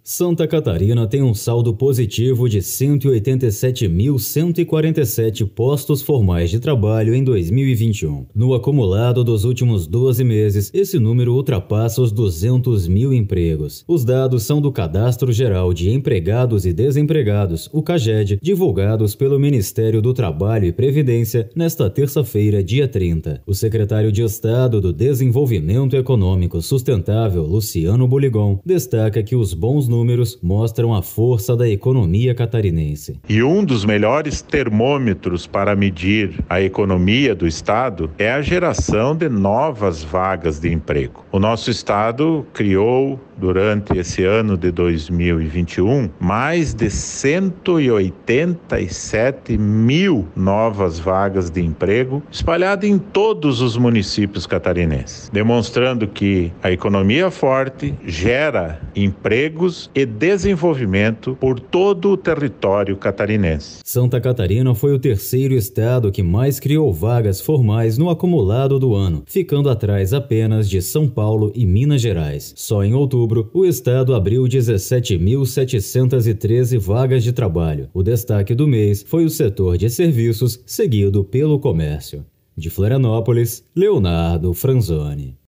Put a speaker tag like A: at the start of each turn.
A: Santa Catarina tem um saldo positivo de 187.147 postos formais de trabalho em 2021. No acumulado dos últimos 12 meses, esse número ultrapassa os 200 mil empregos. Os dados são do Cadastro Geral de Empregados e Desempregados, o CAGED, divulgados pelo Ministério do Trabalho e Previdência nesta terça-feira, dia 30. O secretário de Estado do Desenvolvimento Econômico Sustentável, Luciano Boligon, destaca que os bons números mostram a força da economia catarinense.
B: E um dos melhores termômetros para medir a economia do estado é a geração de novas vagas de emprego. O nosso estado criou, durante esse ano de 2021, mais de 187 mil novas vagas de emprego espalhadas em todos os municípios catarinenses, demonstrando que a economia forte gera empregos e desenvolvimento por todo o território catarinense.
A: Santa Catarina foi o terceiro estado que mais criou vagas formais no acumulado do ano, ficando atrás apenas de São Paulo e Minas Gerais. Só em outubro, o estado abriu 17.713 vagas de trabalho. O destaque do mês foi o setor de serviços, seguido pelo comércio. De Florianópolis, Leonardo Franzoni.